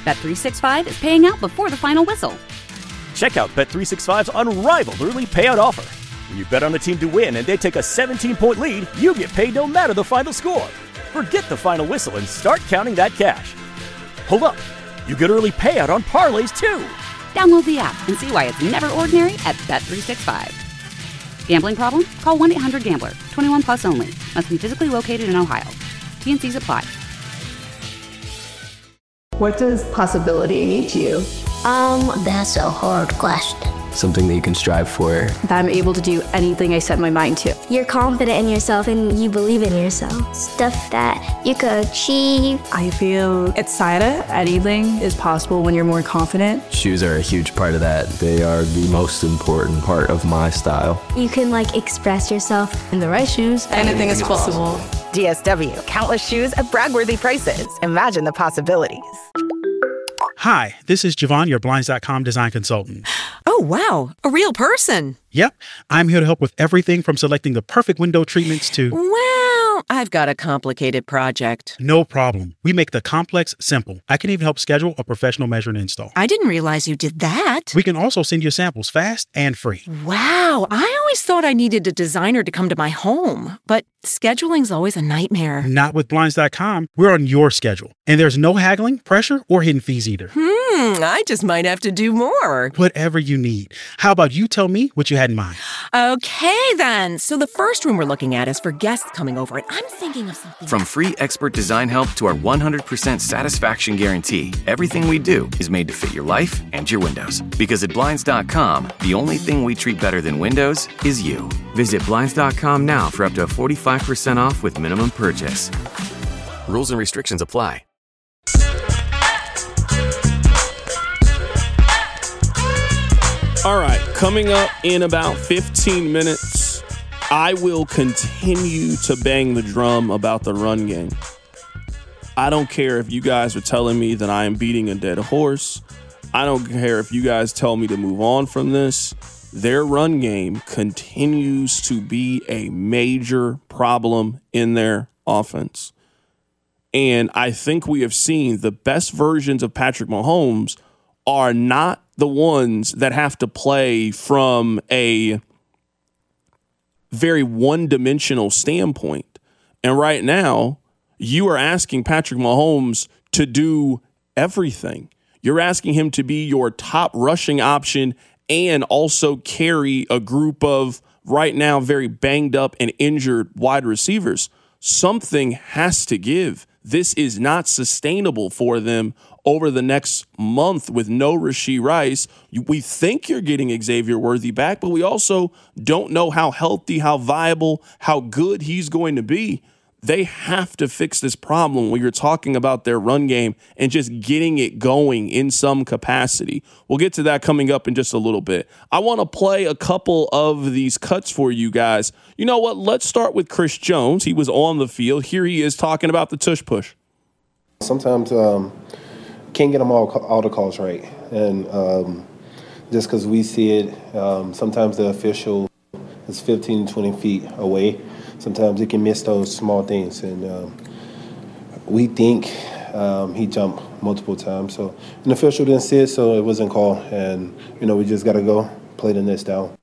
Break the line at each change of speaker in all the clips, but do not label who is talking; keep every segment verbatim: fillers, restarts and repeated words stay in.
Bet three sixty-five is paying out before the final whistle.
Check out Bet three sixty-five's unrivaled early payout offer. When you bet on a team to win and they take a seventeen-point lead, you get paid no matter the final score. Forget the final whistle and start counting that cash. Hold up. You get early payout on parlays, too.
Download the app and see why it's never ordinary at Bet three sixty-five. Gambling problem? Call one eight hundred gambler. twenty-one plus only. Must be physically located in Ohio. T N Cs apply.
What does possibility mean to you?
Um, that's a hard question.
Something that you can strive for.
That I'm able to do anything I set my mind to.
You're confident in yourself and you believe in yourself. Stuff that you could achieve.
I feel excited. Anything is possible when you're more confident.
Shoes are a huge part of that.
They are the most important part of my style.
You can like express yourself.
In the right shoes, anything is possible.
D S W, countless shoes at brag-worthy prices. Imagine the possibilities.
Hi, this is Javon, your Blinds dot com design consultant.
Oh, wow. A real person.
Yep. I'm here to help with everything from selecting the perfect window treatments to...
Well, I've got a complicated project.
No problem. We make the complex simple. I can even help schedule a professional measure and install.
I didn't realize you did that.
We can also send you samples fast and free.
Wow. I always thought I needed a designer to come to my home, but scheduling's always a nightmare.
Not with Blinds dot com. We're on your schedule. And there's no haggling, pressure, or hidden fees either.
Hmm, I just might have to do more.
Whatever you need. How about you tell me what you had in mind?
Okay, then. So the first room we're looking at is for guests coming over, and I'm thinking of something...
From free expert design help to our one hundred percent satisfaction guarantee, everything we do is made to fit your life and your windows. Because at Blinds dot com, the only thing we treat better than windows is you. Visit Blinds dot com now for up to forty-five percent off with minimum purchase. Rules and restrictions apply.
All right, coming up in about fifteen minutes, I will continue to bang the drum about the run game. I don't care if you guys are telling me that I am beating a dead horse. I don't care if you guys tell me to move on from this. Their run game continues to be a major problem in their offense. And I think we have seen the best versions of Patrick Mahomes are not the ones that have to play from a very one-dimensional standpoint. And right now, you are asking Patrick Mahomes to do everything. You're asking him to be your top rushing option and also carry a group of right now very banged up and injured wide receivers. Something has to give. This is not sustainable for them over the next month with no Rashee Rice. We think you're getting Xavier Worthy back, but we also don't know how healthy, how viable, how good he's going to be. They have to fix this problem when you're talking about their run game and just getting it going in some capacity. We'll get to that coming up in just a little bit. I want to play a couple of these cuts for you guys. You know what? Let's start with Chris Jones. He was on the field. Here he is talking about the tush push.
Sometimes um, can't get them all, all the calls right. And um, just because we see it, um, sometimes the official is fifteen, twenty feet away. Sometimes he can miss those small things, and um, we think um, he jumped multiple times. So an official didn't see it, so it wasn't called, and you know we just got to go play the next down.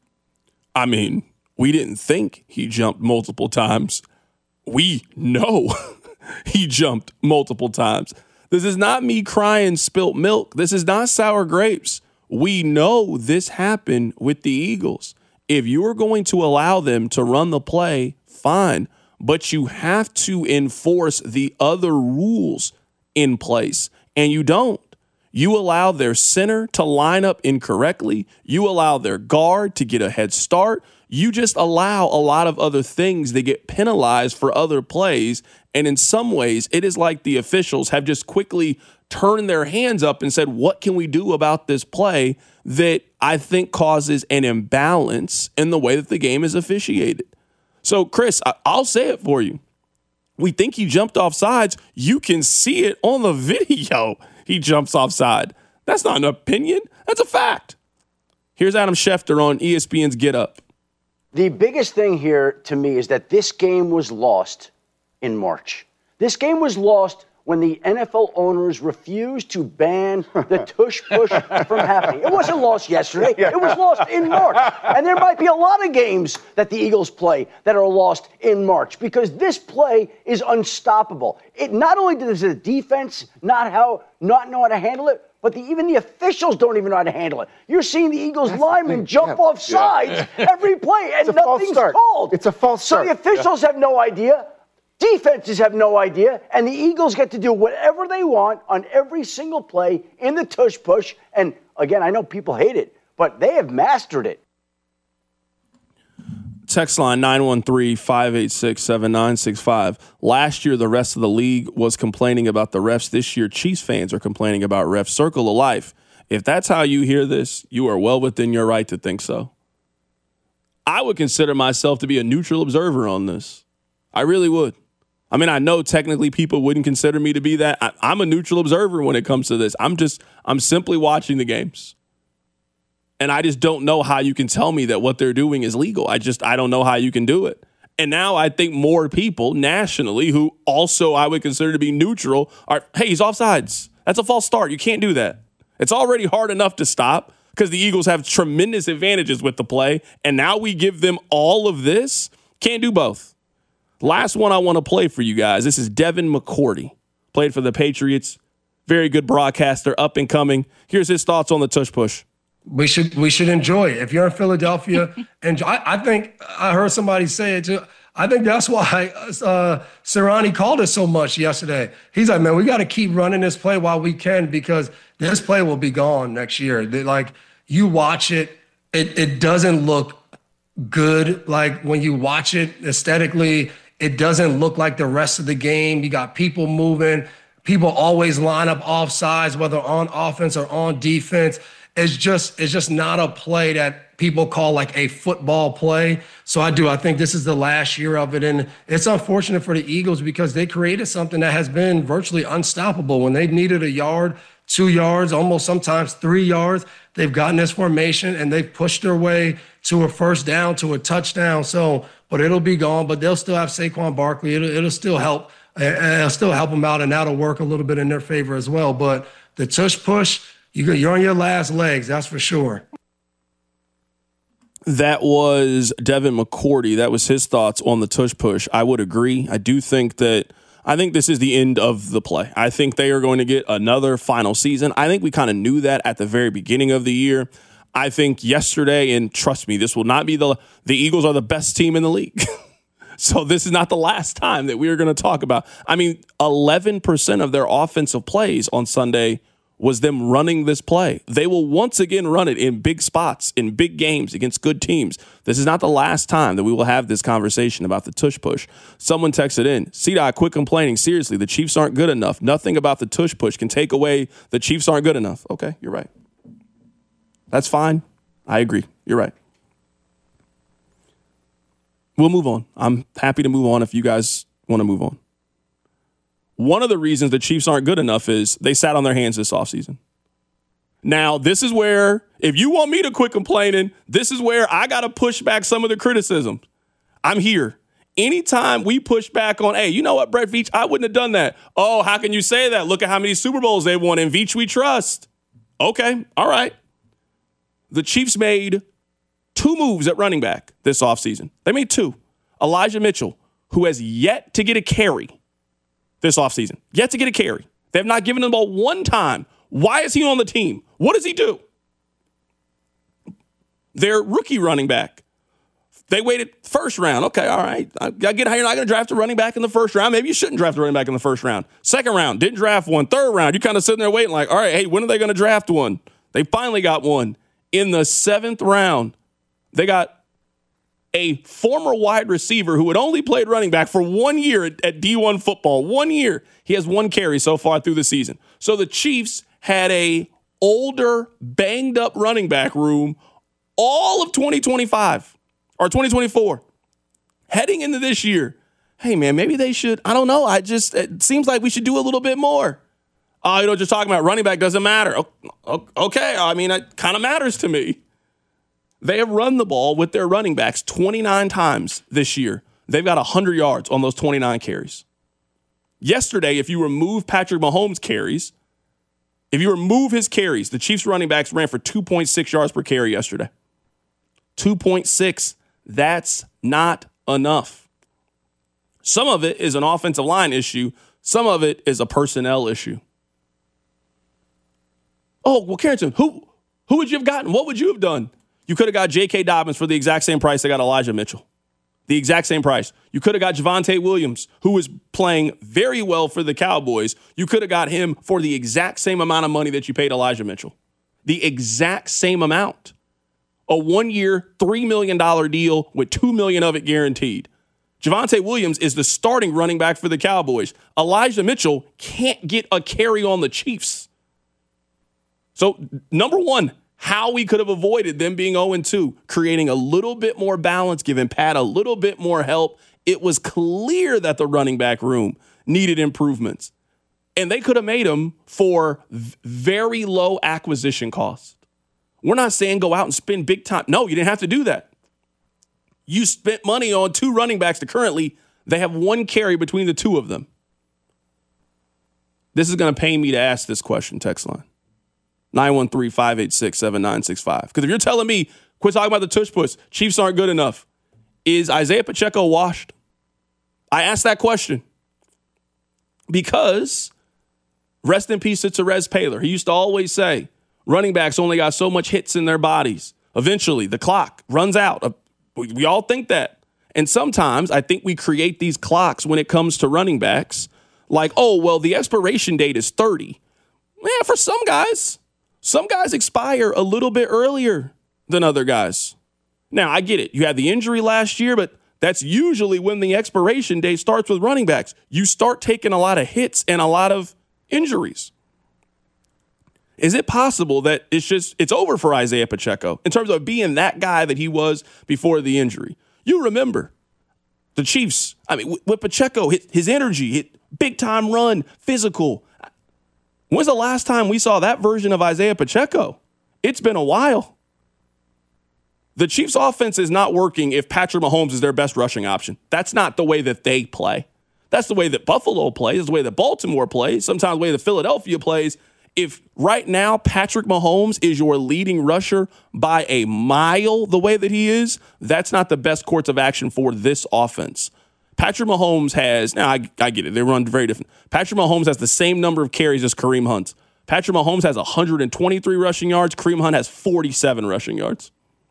I mean, we didn't think he jumped multiple times. We know he jumped multiple times. This is not me crying spilt milk. This is not sour grapes. We know this happened with the Eagles. If you are going to allow them to run the play, fine, but you have to enforce the other rules in place, and you don't. You allow their center to line up incorrectly. You allow their guard to get a head start. You just allow a lot of other things that get penalized for other plays, and in some ways, it is like the officials have just quickly turned their hands up and said, what can we do about this play that I think causes an imbalance in the way that the game is officiated? So, Chris, I'll say it for you. We think he jumped off sides. You can see it on the video. He jumps offside. That's not an opinion. That's a fact. Here's Adam Schefter on E S P N's Get Up.
The biggest thing here to me is that this game was lost in March. This game was lost when the N F L owners refused to ban the tush push from happening. It wasn't lost yesterday. It was lost in March. And there might be a lot of games that the Eagles play that are lost in March because this play is unstoppable. It not only does the defense not how not know how to handle it, but the, even the officials don't even know how to handle it. You're seeing the Eagles That's linemen the jump yeah. off sides yeah. every play, and nothing's called.
It's a false start.
So the officials yeah. have no idea. Defenses have no idea, and the Eagles get to do whatever they want on every single play in the tush push. And again, I know people hate it, but they have mastered it.
Text line nine one three, five eight six, seven nine six five. Last year, the rest of the league was complaining about the refs. This year, Chiefs fans are complaining about refs. Circle of life. If that's how you hear this, you are well within your right to think so. I would consider myself to be a neutral observer on this. I really would. I mean, I know technically people wouldn't consider me to be that. I, I'm a neutral observer when it comes to this. I'm just, I'm simply watching the games. And I just don't know how you can tell me that what they're doing is legal. I just, I don't know how you can do it. And now I think more people nationally who also I would consider to be neutral are, hey, he's offsides. That's a false start. You can't do that. It's already hard enough to stop because the Eagles have tremendous advantages with the play. And now we give them all of this. Can't do both. Last one I want to play for you guys. This is Devin McCourty. Played for the Patriots. Very good broadcaster, up and coming. Here's his thoughts on the tush push.
We should we should enjoy it. If you're in Philadelphia, and I, I think I heard somebody say it too. I think that's why uh, Sirianni called it so much yesterday. He's like, man, we got to keep running this play while we can because this play will be gone next year. They, like you watch it, it it doesn't look good. Like when you watch it aesthetically. It doesn't look like the rest of the game. You got people moving. People always line up off sides, whether on offense or on defense. It's just it's just not a play that people call like a football play. So I do. I think this is the last year of it. And it's unfortunate for the Eagles because they created something that has been virtually unstoppable. When they needed a yard, two yards, almost sometimes three yards, they've gotten this formation and they've pushed their way to a first down, to a touchdown. So, but it'll be gone, but they'll still have Saquon Barkley. It'll, it'll still help. It'll still help them out, and that'll work a little bit in their favor as well. But the tush push, you're on your last legs, that's for sure.
That was Devin McCourty. That was his thoughts on the tush push. I would agree. I do think that I think this is the end of the play. I think they are going to get another final season. I think we kind of knew that at the very beginning of the year. I think yesterday, and trust me, this will not be the the Eagles are the best team in the league. So this is not the last time that we are going to talk about. I mean, eleven percent of their offensive plays on Sunday was them running this play. They will once again run it in big spots, in big games against good teams. This is not the last time that we will have this conversation about the tush push. Someone texted in, C-Dot, quit complaining. Seriously, the Chiefs aren't good enough. Nothing about the tush push can take away the Chiefs aren't good enough. Okay, you're right. That's fine. I agree. You're right. We'll move on. I'm happy to move on if you guys want to move on. One of the reasons the Chiefs aren't good enough is they sat on their hands this offseason. Now, this is where, if you want me to quit complaining, this is where I got to push back some of the criticism. I'm here. Anytime we push back on, hey, you know what, Brett Veach, I wouldn't have done that. Oh, how can you say that? Look at how many Super Bowls they won. In Veach we trust. Okay, all right. The Chiefs made two moves at running back this offseason. They made two. Elijah Mitchell, who has yet to get a carry this offseason. Yet to get a carry. They have not given him the ball one time. Why is he on the team? What does he do? Their rookie running back. They waited first round. Okay, all right. I get how you're not going to draft a running back in the first round. Maybe you shouldn't draft a running back in the first round. Second round, didn't draft one. Third round, you're kind of sitting there waiting like, all right, hey, when are they going to draft one? They finally got one. In the seventh round, they got a former wide receiver who had only played running back for one year at, at D one football. One year. He has one carry so far through the season. So the Chiefs had a older, banged-up running back room all of twenty twenty-five. Or twenty twenty-four, heading into this year, hey, man, maybe they should, I don't know, I just, it seems like we should do a little bit more. Oh, you know, just talking about running back doesn't matter. Okay, I mean, it kind of matters to me. They have run the ball with their running backs twenty-nine times this year. They've got one hundred yards on those twenty-nine carries. Yesterday, if you remove Patrick Mahomes' carries, if you remove his carries, the Chiefs running backs ran for two point six yards per carry yesterday. two point six. That's not enough. Some of it is an offensive line issue. Some of it is a personnel issue. Oh, well, Carrington, who, who would you have gotten? What would you have done? You could have got J K. Dobbins for the exact same price they got Elijah Mitchell. The exact same price. You could have got Javonte Williams, who was playing very well for the Cowboys. You could have got him for the exact same amount of money that you paid Elijah Mitchell. The exact same amount. A one-year, three million dollars deal with two million dollars of it guaranteed. Javonte Williams is the starting running back for the Cowboys. Elijah Mitchell can't get a carry on the Chiefs. So, number one, how we could have avoided them being oh and two, creating a little bit more balance, giving Pat a little bit more help. It was clear that the running back room needed improvements. And they could have made them for very low acquisition cost. We're not saying go out and spend big time. No, you didn't have to do that. You spent money on two running backs that currently they have one carry between the two of them. This is going to pain me to ask this question, text line. nine one three, five eight six, seven nine six five. Because if you're telling me, quit talking about the tush push, Chiefs aren't good enough, is Isaiah Pacheco washed? I asked that question because, rest in peace to Terez Paylor. He used to always say, running backs only got so much hits in their bodies. Eventually, the clock runs out. We all think that. And sometimes I think we create these clocks when it comes to running backs. Like, oh, well, the expiration date is thirty. Yeah, for some guys. Some guys expire a little bit earlier than other guys. Now, I get it. You had the injury last year, but that's usually when the expiration date starts with running backs. You start taking a lot of hits and a lot of injuries. Is it possible that it's just, it's over for Isaiah Pacheco in terms of being that guy that he was before the injury? You remember the Chiefs, I mean, with Pacheco, his energy, big time run, physical. When's the last time we saw that version of Isaiah Pacheco? It's been a while. The Chiefs' offense is not working if Patrick Mahomes is their best rushing option. That's not the way that they play. That's the way that Buffalo plays. It's the way that Baltimore plays. Sometimes the way that Philadelphia plays. If right now Patrick Mahomes is your leading rusher by a mile the way that he is, that's not the best course of action for this offense. Patrick Mahomes has, now I, I get it, they run very different. Patrick Mahomes has the same number of carries as Kareem Hunt. Patrick Mahomes has one hundred twenty-three rushing yards. Kareem Hunt has forty-seven rushing yards.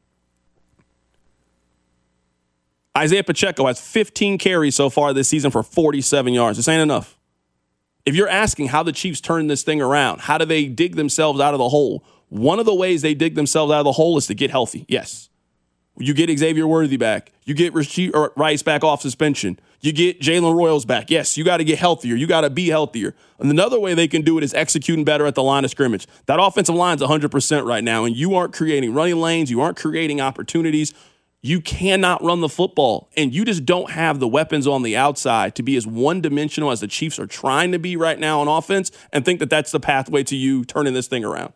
Isaiah Pacheco has fifteen carries so far this season for forty-seven yards. This ain't enough. If you're asking how the Chiefs turn this thing around, how do they dig themselves out of the hole? One of the ways they dig themselves out of the hole is to get healthy. Yes. You get Xavier Worthy back. You get Rashee Rice back off suspension. You get Jalen Royals back. Yes, you got to get healthier. You got to be healthier. And another way they can do it is executing better at the line of scrimmage. That offensive line's one hundred percent right now, and you aren't creating running lanes. You aren't creating opportunities. You cannot run the football, and you just don't have the weapons on the outside to be as one-dimensional as the Chiefs are trying to be right now on offense and think that that's the pathway to you turning this thing around.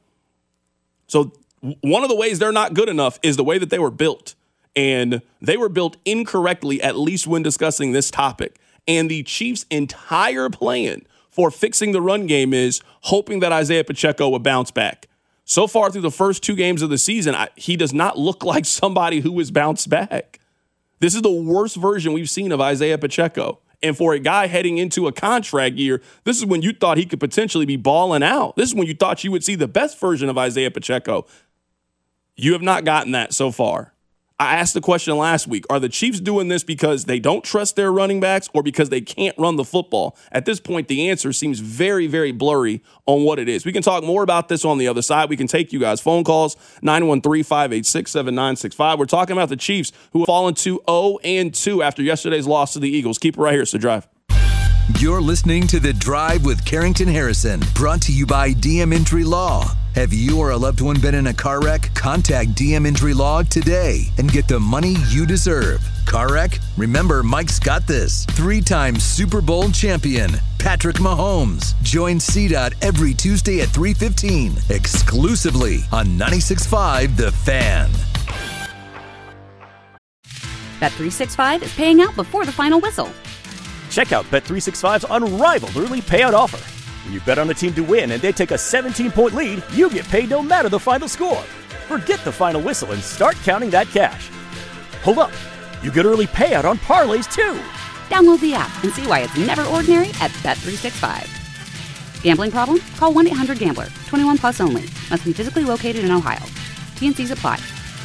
So one of the ways they're not good enough is the way that they were built, and they were built incorrectly, at least when discussing this topic. And the Chiefs' entire plan for fixing the run game is hoping that Isaiah Pacheco will bounce back. So far through the first two games of the season, I, he does not look like somebody who has bounced back. This is the worst version we've seen of Isaiah Pacheco. And for a guy heading into a contract year, this is when you thought he could potentially be balling out. This is when you thought you would see the best version of Isaiah Pacheco. You have not gotten that so far. I asked the question last week, are the Chiefs doing this because they don't trust their running backs or because they can't run the football? At this point, the answer seems very, very blurry on what it is. We can talk more about this on the other side. We can take you guys' phone calls, nine one three, five eight six, seven nine six five. We're talking about the Chiefs who have fallen to oh and two after yesterday's loss to the Eagles. Keep it right here, so drive.
You're listening to The Drive with Carrington Harrison, brought to you by D M Injury Law. Have you or a loved one been in a car wreck? Contact D M Injury Law today and get the money you deserve. Car wreck? Remember, Mike's got this. Three-time Super Bowl champion, Patrick Mahomes. Join C DOT every Tuesday at three fifteen, exclusively on ninety-six point five The Fan.
Bet three sixty-five is paying out before the final whistle.
Check out Bet three sixty-five's unrivaled early payout offer. When you bet on a team to win and they take a seventeen-point lead, you get paid no matter the final score. Forget the final whistle and start counting that cash. Hold up. You get early payout on parlays, too.
Download the app and see why it's never ordinary at Bet three sixty-five. Gambling problem? Call one eight hundred gambler. twenty-one plus only. Must be physically located in Ohio. T N Cs apply.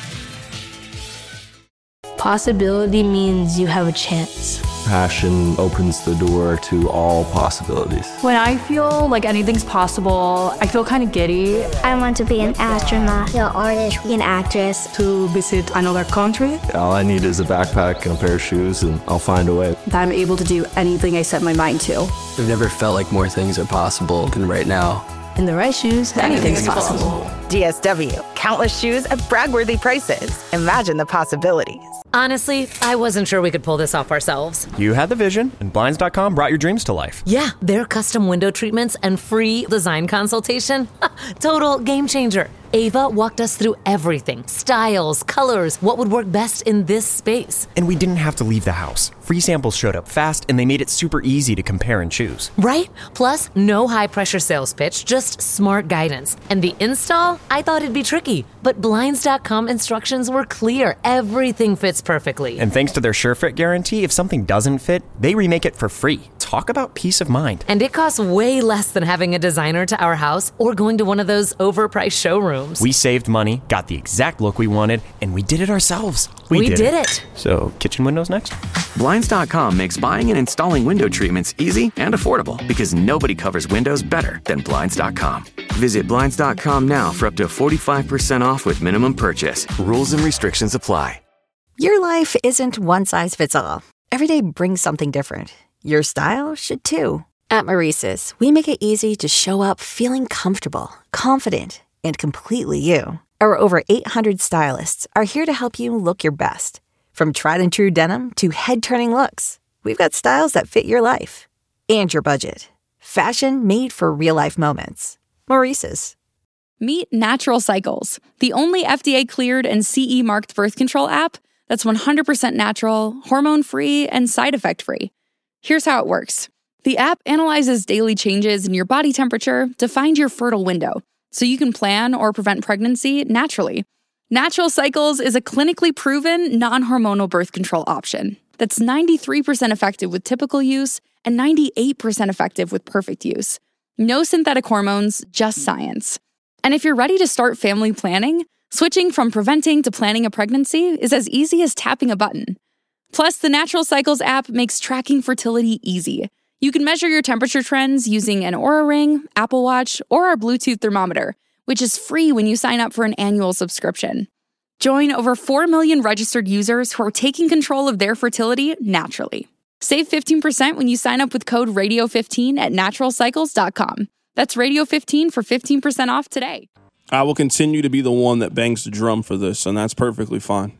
Possibility means you have a chance.
Passion opens the door to all possibilities.
When I feel like anything's possible, I feel kind of giddy.
I want to be an astronaut, an artist, an actress.
To visit another country.
All I need is a backpack and a pair of shoes, and I'll find a way.
That I'm able to do anything I set my mind to.
I've never felt like more things are possible than right now.
In the right shoes, anything's possible.
D S W, countless shoes at brag-worthy prices. Imagine the possibilities.
Honestly, I wasn't sure we could pull this off ourselves.
You had the vision, and Blinds dot com brought your dreams to life.
Yeah, their custom window treatments and free design consultation. Total game changer. Ava walked us through everything. Styles, colors, what would work best in this space.
And we didn't have to leave the house. Free samples showed up fast, and they made it super easy to compare and choose.
Right? Plus, no high-pressure sales pitch, just smart guidance. And the install? I thought it'd be tricky, but Blinds dot com instructions were clear. Everything fits perfectly.
And thanks to their SureFit guarantee, if something doesn't fit, they remake it for free. Talk about peace of mind.
And it costs way less than having a designer to our house or going to one of those overpriced showrooms.
We saved money, got the exact look we wanted, and we did it ourselves. We,
we
did,
did
it.
it.
So, kitchen windows next?
Blinds dot com makes buying and installing window treatments easy and affordable because nobody covers windows better than Blinds dot com. Visit Blinds dot com now for up to forty-five percent off with minimum purchase. Rules and restrictions apply.
Your life isn't one size fits all. Every day brings something different. Your style should too. At Maurice's, we make it easy to show up feeling comfortable, confident, and completely you. Our over eight hundred stylists are here to help you look your best. From tried and true denim to head-turning looks, we've got styles that fit your life and your budget. Fashion made for real-life moments. Maurice's.
Meet Natural Cycles, the only F D A-cleared and C E-marked birth control app that's one hundred percent natural, hormone-free, and side effect-free. Here's how it works. The app analyzes daily changes in your body temperature to find your fertile window, so you can plan or prevent pregnancy naturally. Natural Cycles is a clinically proven, non-hormonal birth control option that's ninety-three percent effective with typical use and ninety-eight percent effective with perfect use. No synthetic hormones, just science. And if you're ready to start family planning, switching from preventing to planning a pregnancy is as easy as tapping a button. Plus, the Natural Cycles app makes tracking fertility easy. You can measure your temperature trends using an Oura Ring, Apple Watch, or our Bluetooth thermometer, which is free when you sign up for an annual subscription. Join over four million registered users who are taking control of their fertility naturally. Save fifteen percent when you sign up with code radio fifteen at natural cycles dot com. That's radio fifteen for fifteen percent off today.
I will continue to be the one that bangs the drum for this, and that's perfectly fine.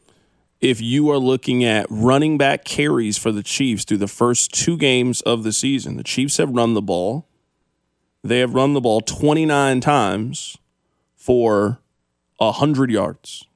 If you are looking at running back carries for the Chiefs through the first two games of the season, the Chiefs have run the ball. They have run the ball twenty-nine times for one hundred yards.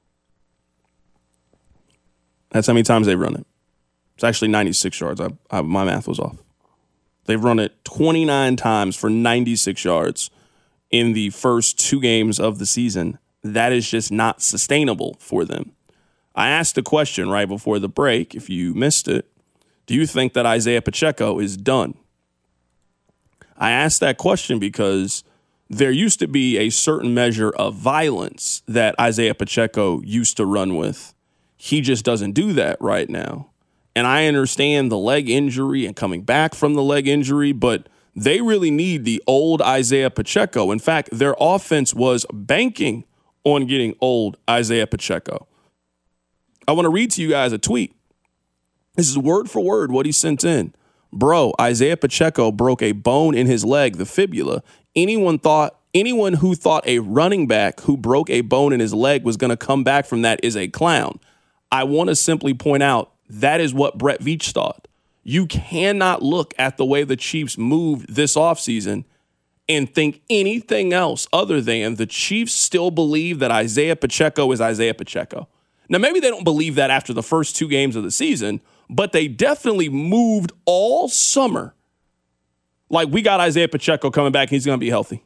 That's how many times they've run it. It's actually ninety-six yards. I, I, my math was off. They've run it twenty-nine times for ninety-six yards in the first two games of the season. That is just not sustainable for them. I asked the question right before the break, if you missed it, do you think that Isaiah Pacheco is done? I asked that question because there used to be a certain measure of violence that Isaiah Pacheco used to run with. He just doesn't do that right now. And I understand the leg injury and coming back from the leg injury, but they really need the old Isaiah Pacheco. In fact, their offense was banking on getting old Isaiah Pacheco. I want to read to you guys a tweet. This is word for word what he sent in. Bro, Isaiah Pacheco broke a bone in his leg, the fibula. Anyone thought, anyone who thought a running back who broke a bone in his leg was going to come back from that is a clown. I want to simply point out that is what Brett Veach thought. You cannot look at the way the Chiefs moved this offseason and think anything else other than the Chiefs still believe that Isaiah Pacheco is Isaiah Pacheco. Now, maybe they don't believe that after the first two games of the season, but they definitely moved all summer. Like, we got Isaiah Pacheco coming back, and he's going to be healthy.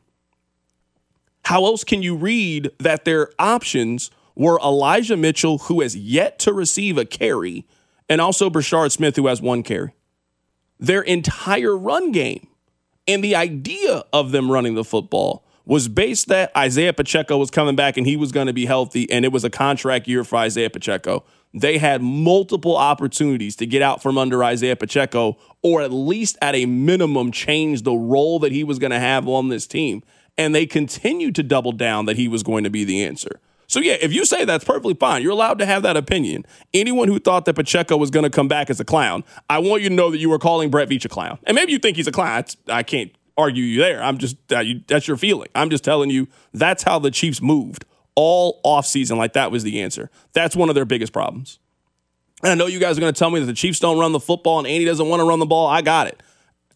How else can you read that their options were Elijah Mitchell, who has yet to receive a carry, and also Brashard Smith, who has one carry? Their entire run game and the idea of them running the football was based that Isaiah Pacheco was coming back and he was going to be healthy, and it was a contract year for Isaiah Pacheco. They had multiple opportunities to get out from under Isaiah Pacheco, or at least at a minimum change the role that he was going to have on this team. And they continued to double down that he was going to be the answer. So, yeah, if you say that's perfectly fine, you're allowed to have that opinion. Anyone who thought that Pacheco was going to come back as a clown, I want you to know that you were calling Brett Veach a clown. And maybe you think he's a clown. I can't argue you there. I'm just uh, you, that's your feeling. I'm just telling you that's how the Chiefs moved all offseason. Like, that was the answer. That's one of their biggest problems. And I know you guys are going to tell me that the Chiefs don't run the football and Andy doesn't want to run the ball. I got it.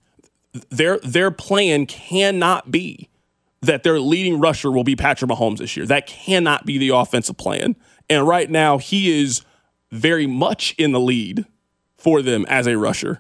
Their, their plan cannot be that their leading rusher will be Patrick Mahomes this year. That cannot be the offensive plan. And right now, he is very much in the lead for them as a rusher.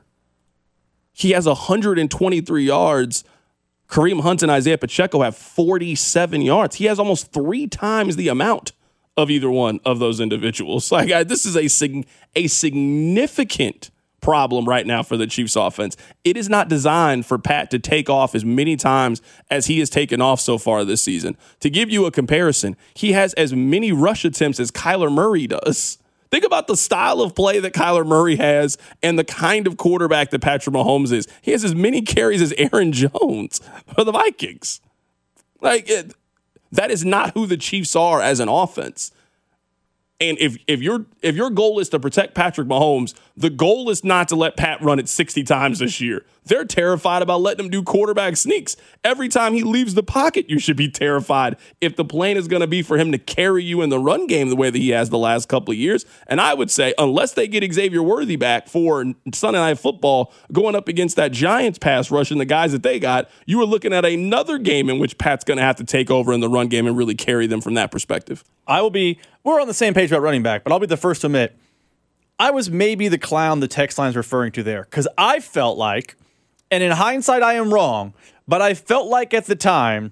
He has one hundred twenty-three yards. Kareem Hunt and Isaiah Pacheco have forty-seven yards. He has almost three times the amount of either one of those individuals. Like, I, this is a, sig- a significant problem right now for the Chiefs offense. It is not designed for Pat to take off as many times as he has taken off so far this season. To give you a comparison, he has as many rush attempts as Kyler Murray does. Think about the style of play that Kyler Murray has and the kind of quarterback that Patrick Mahomes is. He has as many carries as Aaron Jones for the Vikings. Like, it, that is not who the Chiefs are as an offense. And if if your if your goal is to protect Patrick Mahomes, the goal is not to let Pat run it sixty times this year. They're terrified about letting him do quarterback sneaks. Every time he leaves the pocket, you should be terrified if the plan is going to be for him to carry you in the run game the way that he has the last couple of years. And I would say, unless they get Xavier Worthy back for Sunday Night Football, going up against that Giants pass rush and the guys that they got, you are looking at another game in which Pat's going to have to take over in the run game and really carry them from that perspective.
I will be, we're on the same page about running back, but I'll be the first to admit, I was maybe the clown the text line's referring to there, because I felt like, and in hindsight I am wrong, but I felt like at the time,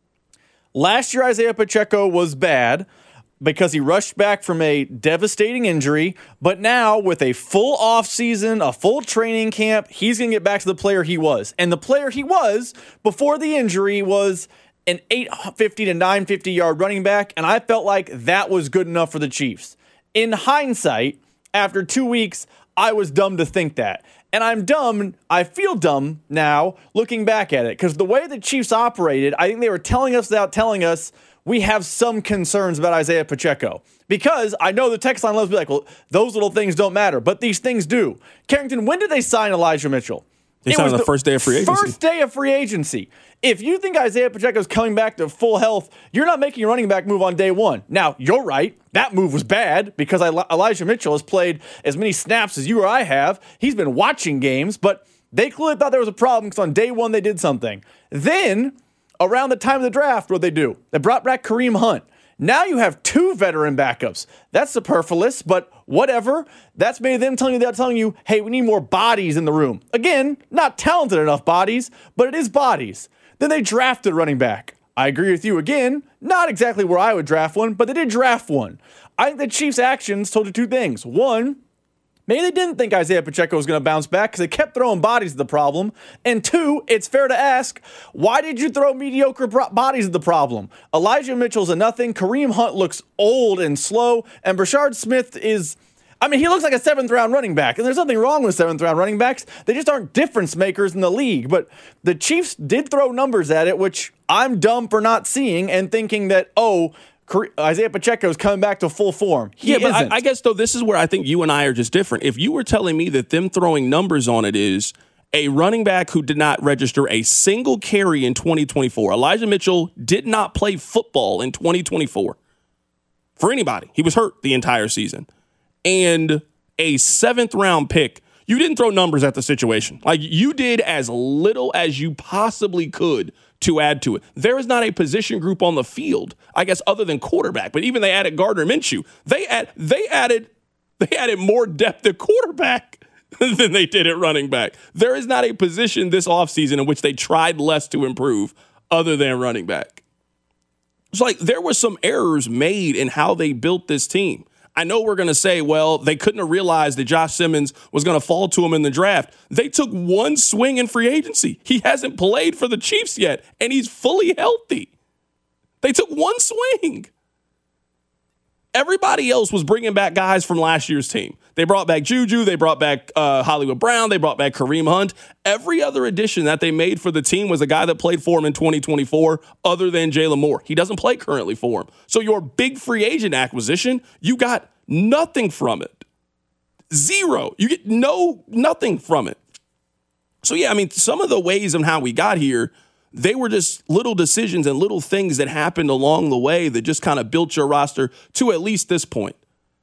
last year Isaiah Pacheco was bad because he rushed back from a devastating injury, but now with a full offseason, a full training camp, he's going to get back to the player he was. And the player he was before the injury was an eight fifty to nine fifty yard running back, and I felt like that was good enough for the Chiefs. In hindsight, after two weeks, I was dumb to think that. And I'm dumb, I feel dumb now looking back at it, because the way the Chiefs operated, I think they were telling us without telling us we have some concerns about Isaiah Pacheco. Because I know the text line loves to be like, well, those little things don't matter, but these things do. Carrington, when did they sign Elijah Mitchell?
They signed on the first day of free agency.
First day of free agency. If you think Isaiah Pacheco is coming back to full health, you're not making a running back move on day one. Now, you're right. That move was bad because Elijah Mitchell has played as many snaps as you or I have. He's been watching games, but they clearly thought there was a problem because on day one they did something. Then, around the time of the draft, what they do? They brought back Kareem Hunt. Now you have two veteran backups. That's superfluous, but whatever. That's maybe them telling you that, telling you, hey, we need more bodies in the room. Again, not talented enough bodies, but it is bodies. Then they drafted running back. I agree with you again. Not exactly where I would draft one, but they did draft one. I think the Chiefs' actions told you two things. One, maybe they didn't think Isaiah Pacheco was going to bounce back because they kept throwing bodies at the problem. And two, it's fair to ask, why did you throw mediocre bodies at the problem? Elijah Mitchell's a nothing. Kareem Hunt looks old and slow. And Brashard Smith is, I mean, he looks like a seventh-round running back. And there's nothing wrong with seventh-round running backs. They just aren't difference makers in the league. But the Chiefs did throw numbers at it, which I'm dumb for not seeing and thinking that, oh, Isaiah Pacheco is coming back to full form. He
yeah, but
isn't.
I, I guess, though, this is where I think you and I are just different. If you were telling me that them throwing numbers on it is a running back who did not register a single carry in twenty twenty-four, Elijah Mitchell did not play football in twenty twenty-four for anybody. He was hurt the entire season. And a seventh-round pick, you didn't throw numbers at the situation. Like, you did as little as you possibly could to add to it. There is not a position group on the field, I guess, other than quarterback. But even they added Gardner Minshew. They add, they added they added more depth at quarterback than they did at running back. There is not a position this offseason in which they tried less to improve other than running back. It's like there were some errors made in how they built this team. I know we're going to say, well, they couldn't have realized that Josh Simmons was going to fall to them in the draft. They took one swing in free agency. He hasn't played for the Chiefs yet, and he's fully healthy. They took one swing. Everybody else was bringing back guys from last year's team. They brought back Juju. They brought back uh, Hollywood Brown. They brought back Kareem Hunt. Every other addition that they made for the team was a guy that played for him in twenty twenty-four other than Jalen Moore. He doesn't play currently for him. So your big free agent acquisition, you got nothing from it. Zero. You get no, nothing from it. So, yeah, I mean, some of the ways on how we got here, they were just little decisions and little things that happened along the way that just kind of built your roster to at least this point.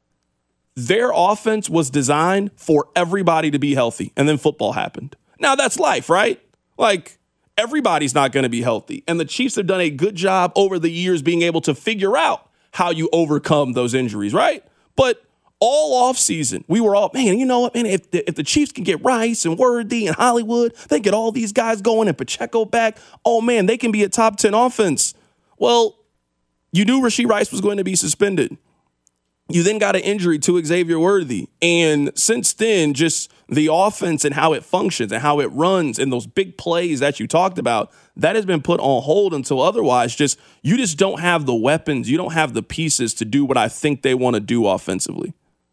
Their offense was designed for everybody to be healthy, and then football happened. Now, that's life, right? Like, everybody's not going to be healthy. And the Chiefs have done a good job over the years being able to figure out how you overcome those injuries, right? But all offseason, we were all, man, you know what, man, if the, if the Chiefs can get Rice and Worthy and Hollywood, they get all these guys going and Pacheco back, oh, man, they can be a top ten offense. Well, you knew Rashee Rice was going to be suspended. You then got an injury to Xavier Worthy. And since then, just the offense and how it functions and how it runs and those big plays that you talked about, that has been put on hold until otherwise just you just don't have the weapons. You don't have the pieces to do what I think they want to do offensively.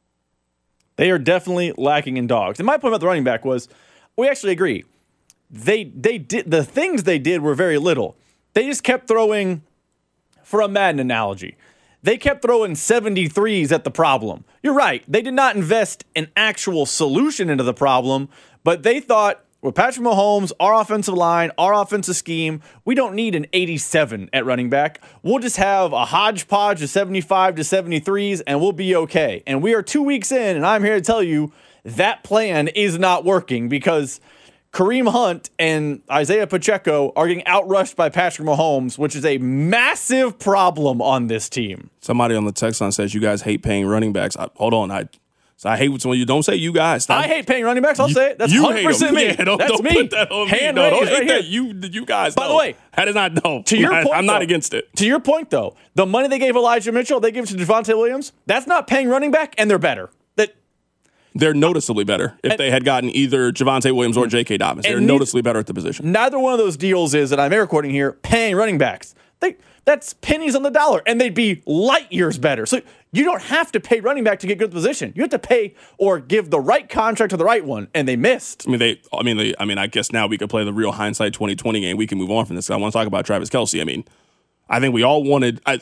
They are definitely lacking in dogs. And my point about the running back was we actually agree. They they did the things they did were very little. They just kept throwing, for a Madden analogy, they kept throwing seventy-threes at the problem. You're right. They did not invest an actual solution into the problem, but they thought, with Patrick Mahomes, our offensive line, our offensive scheme, we don't need an eighty-seven at running back. We'll just have a hodgepodge of seventy-five to seventy-threes, and we'll be okay. And we are two weeks in, and I'm here to tell you that plan is not working because Kareem Hunt and Isaiah Pacheco are getting outrushed by Patrick Mahomes, which is a massive problem on this team.
Somebody on the text line says you guys hate paying running backs. I, hold on, I so I hate when someone you don't say you guys. Stop.
I hate paying running backs. I'll
you,
say it. That's
you
one hundred percent me.
Yeah, don't,
That's
don't
me.
Put that on
Hand
me. No, don't
raised
hate
right
that.
here.
You, you guys.
By
no.
the way,
that is not no.
To your
I,
point,
I'm not
though,
against it.
To your point, though, the money they gave Elijah Mitchell, they give it to Javonte Williams. That's not paying running back, and they're better. That
they're noticeably better if and, they had gotten either Javonte Williams or J K. Dobbins. They're noticeably better at the position.
Neither one of those deals is, and I'm air quoting here, paying running backs. They that's pennies on the dollar, and they'd be light years better. So you don't have to pay running back to get good position. You have to pay or give the right contract to the right one, and they missed.
I mean, they. I mean, they. I mean, I guess now we could play the real hindsight twenty twenty game. We can move on from this. I want to talk about Travis Kelce. I mean, I think we all wanted. I,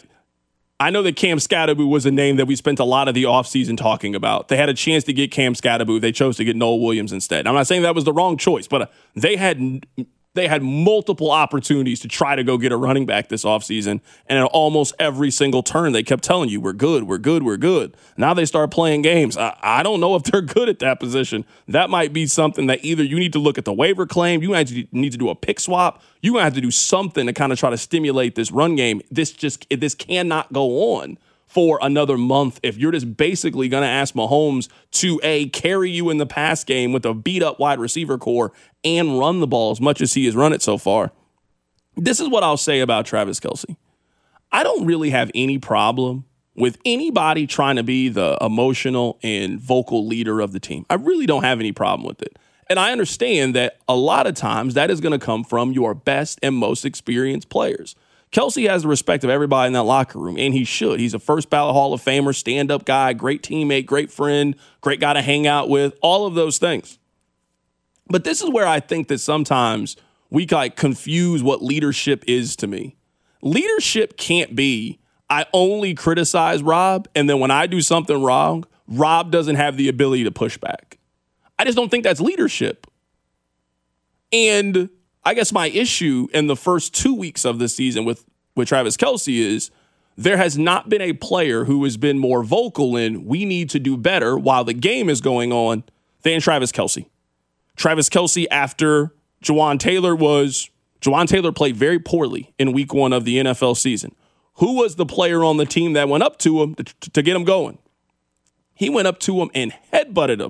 I know that Cam Skattebo was a name that we spent a lot of the offseason talking about. They had a chance to get Cam Skattebo. They chose to get Noah Williams instead. I'm not saying that was the wrong choice, but they had. They had multiple opportunities to try to go get a running back this offseason, and at almost every single turn, they kept telling you, we're good, we're good, we're good. Now they start playing games. I, I don't know if they're good at that position. That might be something that either you need to look at the waiver claim, you need to do a pick swap, you're going to have to do something to kind of try to stimulate this run game. This just this cannot go on for another month if you're just basically going to ask Mahomes to, A, carry you in the pass game with a beat-up wide receiver core and run the ball as much as he has run it so far. This is what I'll say about Travis Kelce. I don't really have any problem with anybody trying to be the emotional and vocal leader of the team. I really don't have any problem with it. And I understand that a lot of times that is going to come from your best and most experienced players. Kelce has the respect of everybody in that locker room, and he should. He's a first ballot Hall of Famer, stand-up guy, great teammate, great friend, great guy to hang out with, all of those things. But this is where I think that sometimes we like confuse what leadership is to me. Leadership can't be, I only criticize Rob, and then when I do something wrong, Rob doesn't have the ability to push back. I just don't think that's leadership. And I guess my issue in the first two weeks of this season with, with Travis Kelce is there has not been a player who has been more vocal in we need to do better while the game is going on than Travis Kelce. Travis Kelce, after Jawan Taylor was, Jawan Taylor played very poorly in week one of the N F L season. Who was the player on the team that went up to him to, to get him going? He went up to him and headbutted him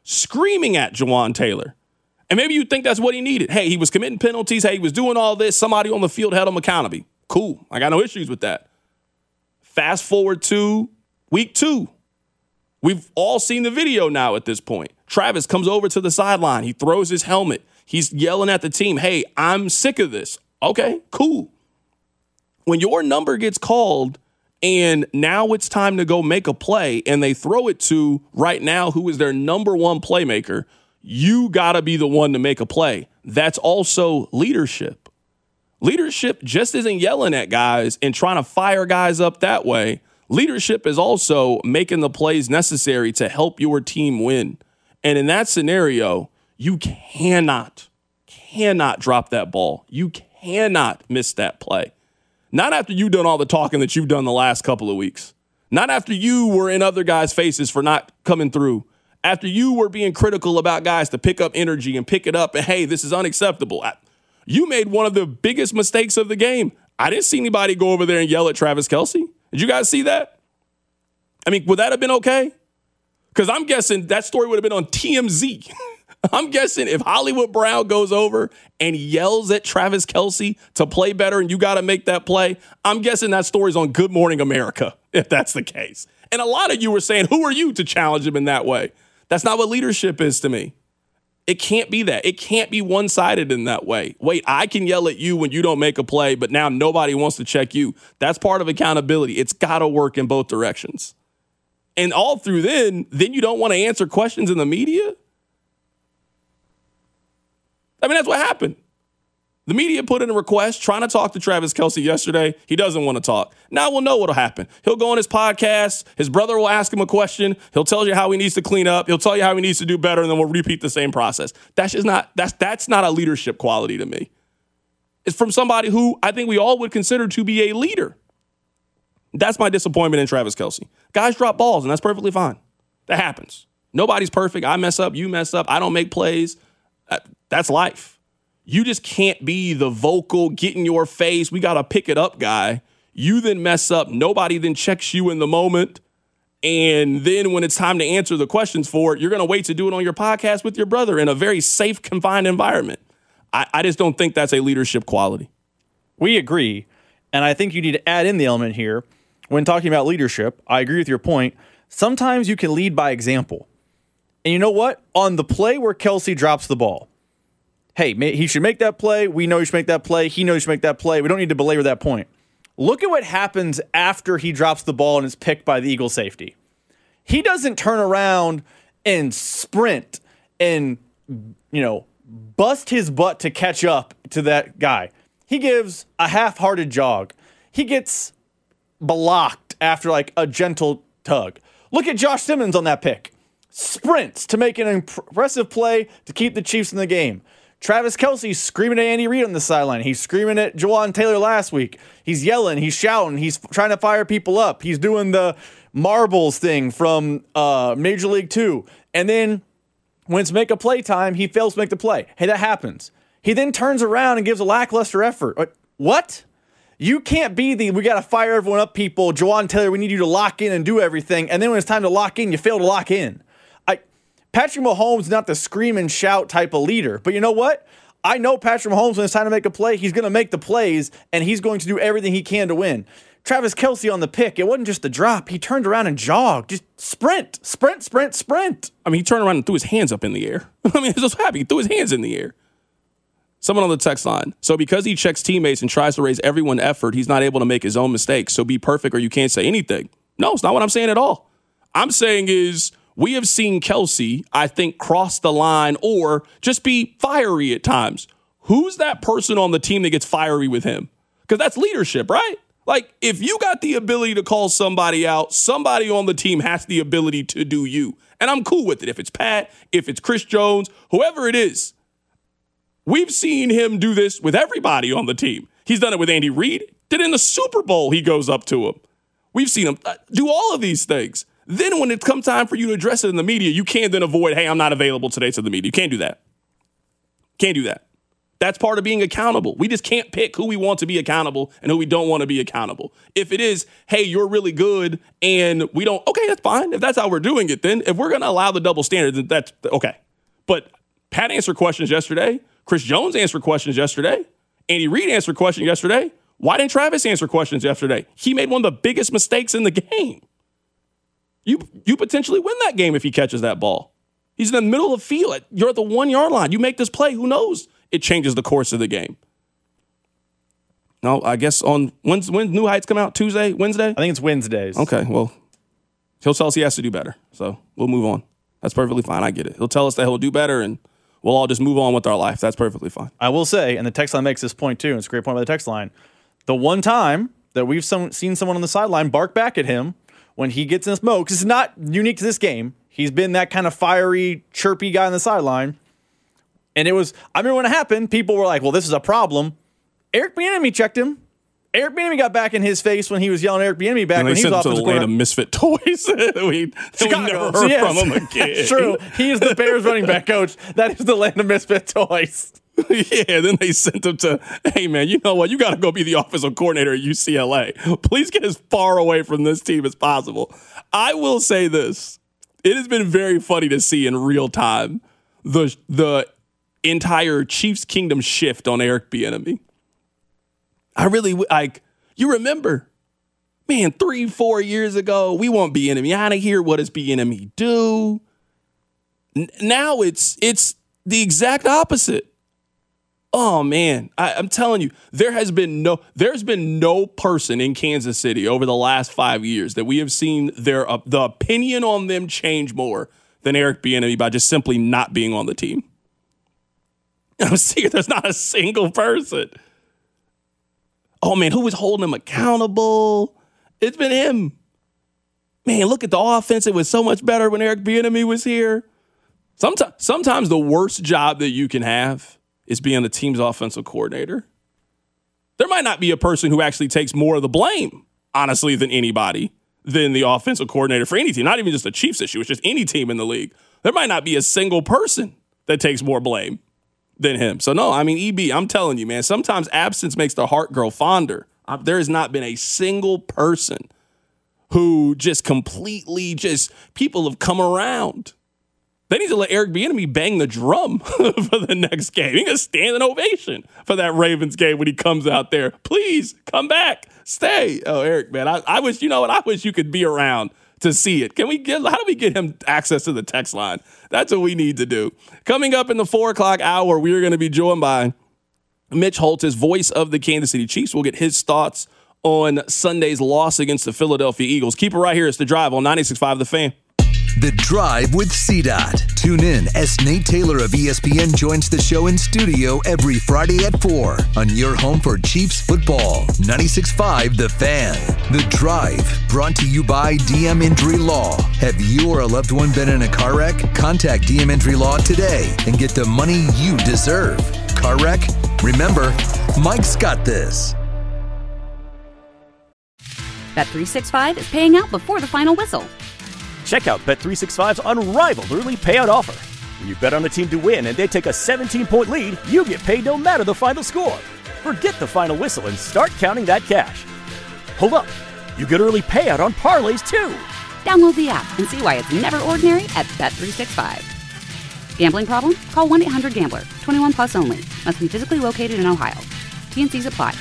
screaming at Jawan Taylor. And maybe you think that's what he needed. Hey, he was committing penalties. Hey, he was doing all this. Somebody on the field held him accountable. Cool. I got no issues with that. Fast forward to week two. We've all seen the video now at this point. Travis comes over to the sideline. He throws his helmet. He's yelling at the team, hey, I'm sick of this. Okay, cool. When your number gets called and now it's time to go make a play and they throw it to right now who is their number one playmaker, you got to be the one to make a play. That's also leadership. Leadership just isn't yelling at guys and trying to fire guys up that way. Leadership is also making the plays necessary to help your team win. And in that scenario, you cannot, cannot drop that ball. You cannot miss that play. Not after you've done all the talking that you've done the last couple of weeks. Not after you were in other guys' faces for not coming through. After you were being critical about guys to pick up energy and pick it up and, hey, this is unacceptable. You made one of the biggest mistakes of the game. I didn't see anybody go over there and yell at Travis Kelce. Did you guys see that? I mean, would that have been okay? Because I'm guessing that story would have been on T M Z. I'm guessing if Hollywood Brown goes over and yells at Travis Kelce to play better and you got to make that play, I'm guessing that story's on Good Morning America, if that's the case. And a lot of you were saying, who are you to challenge him in that way? That's not what leadership is to me. It can't be that. It can't be one-sided in that way. Wait, I can yell at you when you don't make a play, but now nobody wants to check you. That's part of accountability. It's got to work in both directions. And all through then, then you don't want to answer questions in the media? I mean, that's what happened. The media put in a request trying to talk to Travis Kelce yesterday. He doesn't want to talk. Now we'll know what'll happen. He'll go on his podcast. His brother will ask him a question. He'll tell you how he needs to clean up. He'll tell you how he needs to do better, and then we'll repeat the same process. That's just not that's that's not a leadership quality to me. It's from somebody who I think we all would consider to be a leader. That's my disappointment in Travis Kelce. Guys drop balls, and that's perfectly fine. That happens. Nobody's perfect. I mess up. You mess up. I don't make plays. That's life. You just can't be the vocal, get in your face, we got to pick it up guy. You then mess up. Nobody then checks you in the moment. And then when it's time to answer the questions for it, you're going to wait to do it on your podcast with your brother in a very safe, confined environment. I, I just don't think that's a leadership quality.
We agree. And I think you need to add in the element here. When talking about leadership, I agree with your point. Sometimes you can lead by example. And you know what? On the play where Kelce drops the ball, hey, he should make that play. We know he should make that play. He knows he should make that play. We don't need to belabor that point. Look at what happens after he drops the ball and is picked by the Eagles safety. He doesn't turn around and sprint and, you know, bust his butt to catch up to that guy. He gives a half-hearted jog. He gets blocked after like a gentle tug. Look at Josh Simmons on that pick. Sprints to make an impressive play to keep the Chiefs in the game. Travis Kelce screaming at Andy Reid on the sideline. He's screaming at Jawan Taylor last week. He's yelling. He's shouting. He's trying to fire people up. He's doing the marbles thing from uh, Major League Two. And then when it's make a play time, he fails to make the play. Hey, that happens. He then turns around and gives a lackluster effort. What? You can't be the, we got to fire everyone up people. Jawan Taylor, we need you to lock in and do everything. And then when it's time to lock in, you fail to lock in. Patrick Mahomes is not the scream and shout type of leader. But you know what? I know Patrick Mahomes, when it's time to make a play, he's going to make the plays, and he's going to do everything he can to win. Travis Kelce on the pick, it wasn't just the drop. He turned around and jogged. Just sprint, sprint, sprint, sprint.
I mean, he turned around and threw his hands up in the air. I mean, he was so happy. He threw his hands in the air. Someone on the text line. So because he checks teammates and tries to raise everyone effort, he's not able to make his own mistakes. So be perfect or you can't say anything. No, it's not what I'm saying at all. I'm saying is, we have seen Kelce, I think, cross the line or just be fiery at times. Who's that person on the team that gets fiery with him? Because that's leadership, right? Like, if you got the ability to call somebody out, somebody on the team has the ability to do you. And I'm cool with it. If it's Pat, if it's Chris Jones, whoever it is. We've seen him do this with everybody on the team. He's done it with Andy Reid. Did it in the Super Bowl, he goes up to him. We've seen him do all of these things. Then when it comes time for you to address it in the media, you can't then avoid, hey, I'm not available today to the media. You can't do that. Can't do that. That's part of being accountable. We just can't pick who we want to be accountable and who we don't want to be accountable. If it is, hey, you're really good and we don't, okay, that's fine. If that's how we're doing it, then if we're going to allow the double standard, then that's okay. But Pat answered questions yesterday. Chris Jones answered questions yesterday. Andy Reid answered questions yesterday. Why didn't Travis answer questions yesterday? He made one of the biggest mistakes in the game. You, you potentially win that game if he catches that ball. He's in the middle of the field. You're at the one-yard line. You make this play, who knows? It changes the course of the game. No, I guess on when's when New Heights come out? Tuesday, Wednesday? I
think it's Wednesdays.
Okay, well, he'll tell us he has to do better. So we'll move on. That's perfectly fine. I get it. He'll tell us that he'll do better, and we'll all just move on with our life. That's perfectly fine.
I will say, and the text line makes this point too, and it's a great point by the text line, the one time that we've some, seen someone on the sideline bark back at him when he gets in this mode, because it's not unique to this game. He's been that kind of fiery, chirpy guy on the sideline. And it was, I remember when it happened, people were like, well, this is a problem. Eric Bieniemy checked him. Eric Bieniemy got back in his face when he was yelling Eric Bieniemy back
and
when he was off
to
the
the land of misfit toys. we, we never heard so yes, from him again.
It's true. He is the Bears running back coach. That is the land of misfit toys.
Yeah, then they sent him to, hey, man, you know what? You got to go be the offensive coordinator at U C L A. Please get as far away from this team as possible. I will say this. It has been very funny to see in real time the the entire Chiefs Kingdom shift on Eric Bieniemy. I really, like, you remember, man, three, four years ago, we want Bieniemy out of here. What does Bieniemy do? N- now it's it's the exact opposite. Oh, man, I, I'm telling you, there has been no, there's been no person in Kansas City over the last five years that we have seen their uh, the opinion on them change more than Eric Bieniemy by just simply not being on the team. I'm serious. There's not a single person. Oh, man, who was holding him accountable? It's been him. Man, look at the offense. It was so much better when Eric Bieniemy was here. Sometimes, sometimes the worst job that you can have is being the team's offensive coordinator. There might not be a person who actually takes more of the blame, honestly, than anybody, than the offensive coordinator for any team. Not even just a Chiefs issue. It's just any team in the league. There might not be a single person that takes more blame than him. So, no, I mean, E B, I'm telling you, man, sometimes absence makes the heart grow fonder. I, there has not been a single person who just completely just, people have come around. They need to let Eric Bieniemy bang the drum for the next game. He can stand an ovation for that Ravens game when he comes out there. Please, come back. Stay. Oh, Eric, man, I, I wish, you know what, I wish you could be around to see it. Can we get, how do we get him access to the text line? That's what we need to do. Coming up in the four o'clock hour, we are going to be joined by Mitch Holthus, voice of the Kansas City Chiefs. We'll get his thoughts on Sunday's loss against the Philadelphia Eagles. Keep it right here. It's The Drive on ninety-six point five The Fan.
The Drive with C DOT. Tune in as Nate Taylor of E S P N joins the show in studio every Friday at four on your home for Chiefs football. ninety-six point five The Fan. The Drive, brought to you by D M Injury Law. Have you or a loved one been in a car wreck? Contact D M Injury Law today and get the money you deserve. Car wreck? Remember, Mike's got this.
Bet three sixty-five is paying out before the final whistle.
Check out Bet three sixty-five's unrivaled early payout offer. When you bet on a team to win and they take a seventeen-point lead, you get paid no matter the final score. Forget the final whistle and start counting that cash. Hold up. You get early payout on parlays, too.
Download the app and see why it's never ordinary at Bet three sixty-five. Gambling problem? Call one eight hundred gambler. twenty-one plus only. Must be physically located in Ohio. T N Cs apply.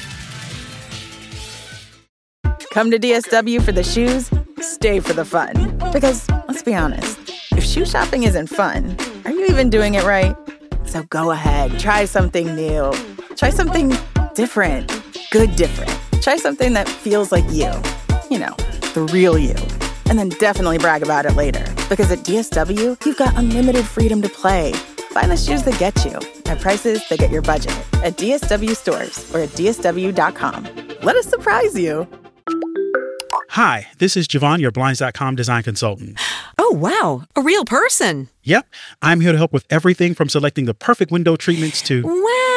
Come to D S W for the shoes, stay for the fun. Because, let's be honest, if shoe shopping isn't fun, are you even doing it right? So go ahead, try something new. Try something different. Good different. Try something that feels like you. You know, the real you. And then definitely brag about it later. Because at D S W, you've got unlimited freedom to play. Find the shoes that get you at prices that get your budget at D S W stores or at D S W dot com. Let us surprise you.
Hi, this is Javon, your Blinds dot com design consultant.
Oh, wow. A real person.
Yep. I'm here to help with everything from selecting the perfect window treatments to...
Well,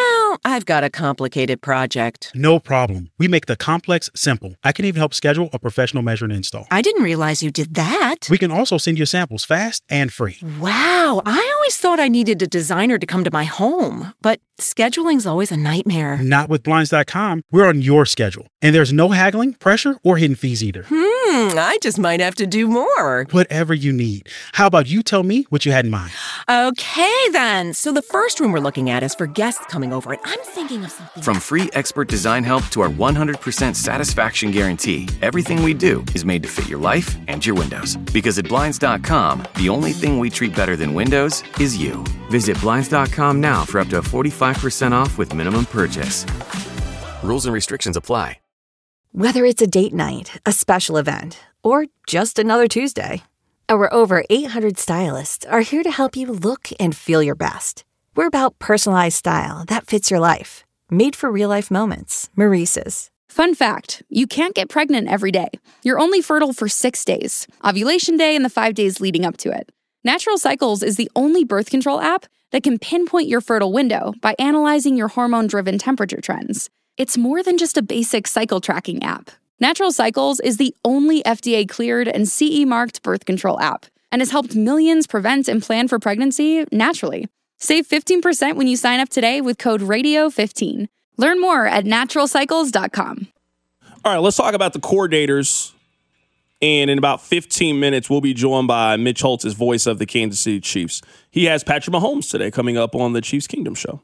I've got a complicated project.
No problem. We make the complex simple. I can even help schedule a professional measure and install.
I didn't realize you did that.
We can also send you samples fast and free.
Wow, I always thought I needed a designer to come to my home, but scheduling's always a nightmare.
Not with Blinds dot com. We're on your schedule, and there's no haggling, pressure, or hidden fees either.
Hmm, I just might have to do more.
Whatever you need. How about you tell me what you had in mind?
Okay, then. So the first room we're looking at is for guests coming over, and I'm thinking of something.
From free expert design help to our one hundred percent satisfaction guarantee, everything we do is made to fit your life and your windows. Because at Blinds dot com, the only thing we treat better than windows is you. Visit Blinds dot com now for up to forty-five percent off with minimum purchase. Rules and restrictions apply.
Whether it's a date night, a special event, or just another Tuesday, our over eight hundred stylists are here to help you look and feel your best. We're about personalized style that fits your life. Made for real-life moments. Maurice's.
Fun fact, you can't get pregnant every day. You're only fertile for six days, ovulation day and the five days leading up to it. Natural Cycles is the only birth control app that can pinpoint your fertile window by analyzing your hormone-driven temperature trends. It's more than just a basic cycle tracking app. Natural Cycles is the only F D A-cleared and C E-marked birth control app and has helped millions prevent and plan for pregnancy naturally. Save fifteen percent when you sign up today with code radio fifteen. Learn more at natural cycles dot com.
All right, let's talk about the coordinators. And in about fifteen minutes, we'll be joined by Mitch Holtz, voice of the Kansas City Chiefs. He has Patrick Mahomes today coming up on the Chiefs Kingdom Show.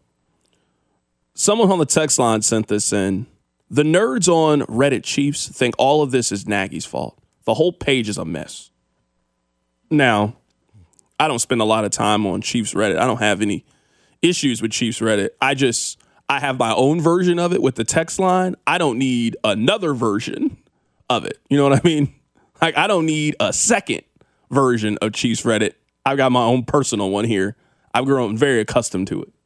Someone on the text line sent this in. The nerds on Reddit Chiefs think all of this is Nagy's fault. The whole page is a mess. Now, I don't spend a lot of time on Chiefs Reddit. I don't have any issues with Chiefs Reddit. I just, I have my own version of it with the text line. I don't need another version of it. You know what I mean? Like, I don't need a second version of Chiefs Reddit. I've got my own personal one here. I've grown very accustomed to it.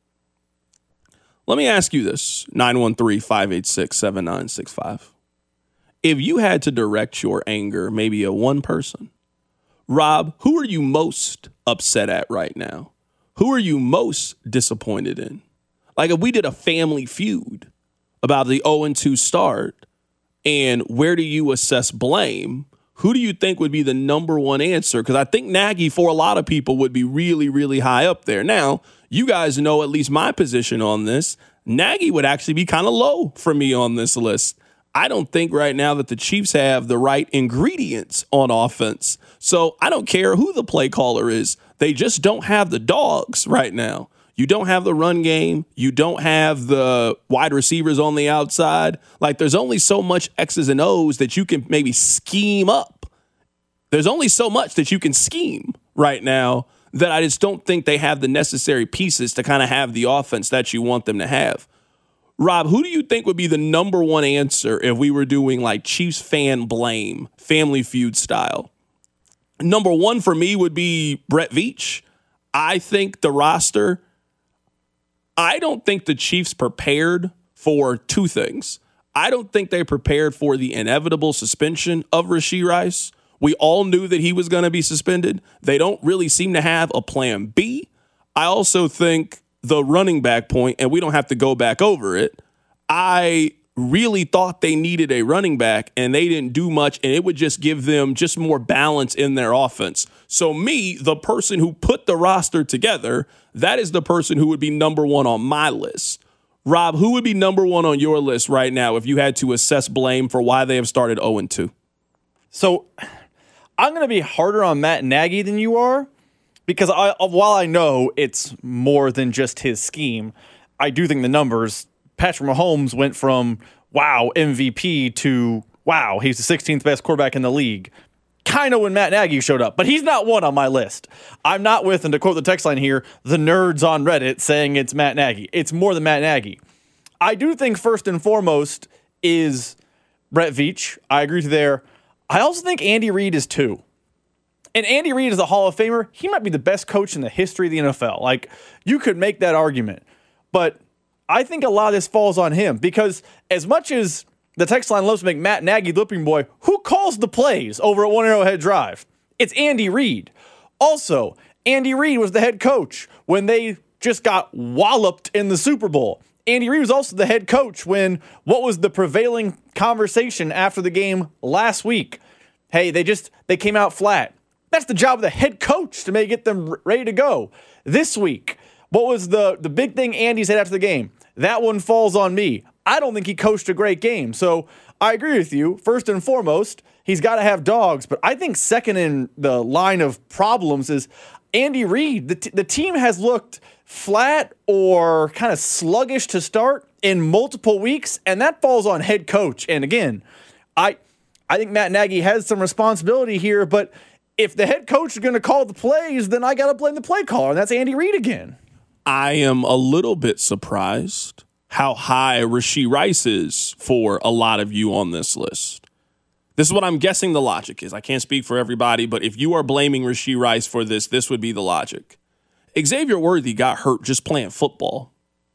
Let me ask you this, nine one three, five eight six, seven nine six five. If you had to direct your anger maybe at one person, Rob, who are you most upset at right now? Who are you most disappointed in? Like if we did a family feud about the oh and two start and where do you assess blame, who do you think would be the number one answer? Because I think Nagy, for a lot of people, would be really, really high up there. Now, you guys know at least my position on this. Nagy would actually be kind of low for me on this list. I don't think right now that the Chiefs have the right ingredients on offense. So I don't care who the play caller is. They just don't have the dogs right now. You don't have the run game. You don't have the wide receivers on the outside. Like there's only so much X's and O's that you can maybe scheme up. There's only so much that you can scheme right now that I just don't think they have the necessary pieces to kind of have the offense that you want them to have. Rob, who do you think would be the number one answer if we were doing like Chiefs fan blame, family feud style? Number one for me would be Brett Veach. I think the roster, I don't think the Chiefs prepared for two things. I don't think they prepared for the inevitable suspension of Rashee Rice. We all knew that he was going to be suspended. They don't really seem to have a plan B. I also think the running back point, and we don't have to go back over it, I really thought they needed a running back, and they didn't do much, and it would just give them just more balance in their offense. So me, the person who put the roster together, that is the person who would be number one on my list. Rob, who would be number one on your list right now if you had to assess blame for why they have started oh and two?
So I'm going to be harder on Matt Nagy than you are because I, while I know it's more than just his scheme, I do think the numbers, Patrick Mahomes went from, wow, M V P to, wow, he's the sixteenth best quarterback in the league. Kind of when Matt Nagy showed up, but he's not one on my list. I'm not with, and to quote the text line here, the nerds on Reddit saying it's Matt Nagy. It's more than Matt Nagy. I do think first and foremost is Brett Veach. I agree with you there. I also think Andy Reid is too. And Andy Reid is a Hall of Famer. He might be the best coach in the history of the N F L. Like, you could make that argument. But I think a lot of this falls on him because as much as the text line loves to make Matt Nagy the whipping boy, who calls the plays over at One Arrowhead Drive? It's Andy Reid. Also, Andy Reid was the head coach when they just got walloped in the Super Bowl. Andy Reid was also the head coach when what was the prevailing conversation after the game last week? Hey, they just they came out flat. That's the job of the head coach to make get them ready to go. This week, what was the, the big thing Andy said after the game? That one falls on me. I don't think he coached a great game. So I agree with you. First and foremost, he's got to have dogs. But I think second in the line of problems is Andy Reid. The, t- the team has looked flat or kind of sluggish to start in multiple weeks, and that falls on head coach. And again, I I think Matt Nagy has some responsibility here, but if the head coach is going to call the plays, then I got to blame the play caller, and that's Andy Reid again.
I am a little bit surprised how high Rashee Rice is for a lot of you on this list. This is what I'm guessing the logic is. I can't speak for everybody, but if you are blaming Rashee Rice for this, this would be the logic. Xavier Worthy got hurt just playing football.